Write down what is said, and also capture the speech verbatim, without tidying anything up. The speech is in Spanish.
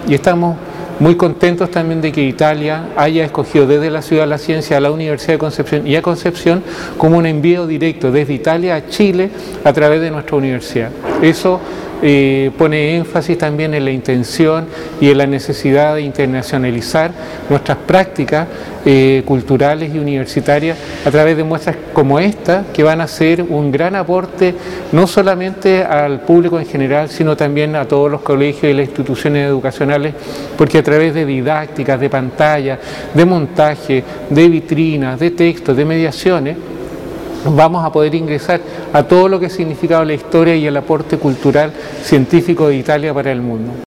y estamos muy contentos también de que Italia haya escogido desde la Ciudad de la Ciencia a la Universidad de Concepción y a Concepción como un envío directo desde Italia a Chile a través de nuestra universidad. Eso eh, pone énfasis también en la intención y en la necesidad de internacionalizar nuestras prácticas eh, culturales y universitarias a través de muestras como esta, que van a ser un gran aporte no solamente al público en general, sino también a todos los colegios y las instituciones educacionales, porque a través de didácticas, de pantallas, de montaje, de vitrinas, de textos, de mediaciones, vamos a poder ingresar a todo lo que ha significado la historia y el aporte cultural científico de Italia para el mundo.